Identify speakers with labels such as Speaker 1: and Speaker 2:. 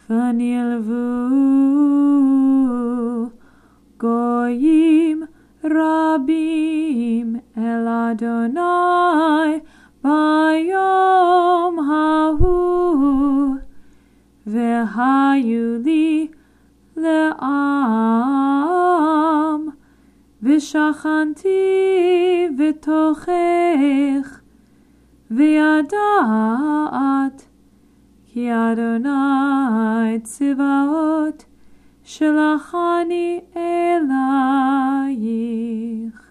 Speaker 1: ונלוו גויים רבים אל אדוני ביום ההוא, והיו לי לעם, ושכנתי בתוכך, וידעת כי אדוני צבאות שלחני אלייך.